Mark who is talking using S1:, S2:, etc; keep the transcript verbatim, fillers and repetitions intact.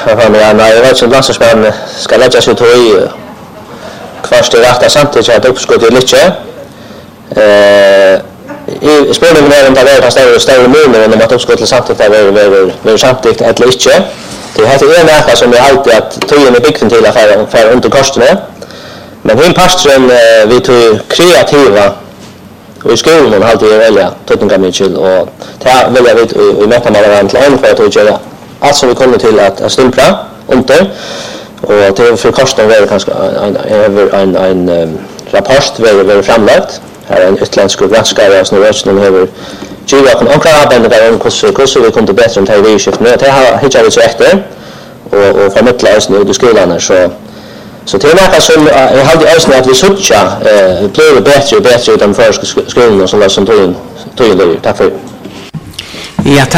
S1: men jag vet inte landslagsmän ska lägga sig till i kvart i rätta samtidigt att uppskott är lite. Eh I spelningen är inte där fast större månader när man uppskott till samtidigt där är är samtidigt eller inte. Det heter en näka som är alltid att tiden är byggt till affären för under kostnaderna. Men hon pastoren vi tog kreativa och i skolan har alltid välja Tottenham Mitchell och det vill jag vet i mätta man var till en för att göra allt som vi kommer till att att stämpla under och det för kostnaden är kanske en en en, en rapport vi vi framlagt här en utländsk granskare som rösten över Julia kan ankra abben där om hur så vi kommer till bättre än television men det har hittat vi så efter och och förmedla oss nu i skolan så så det är något som jag hade önskat att vi sökte eh blir bättre och bättre utan för skolan och så där som tog in tog in det. Tack för.
S2: Ja,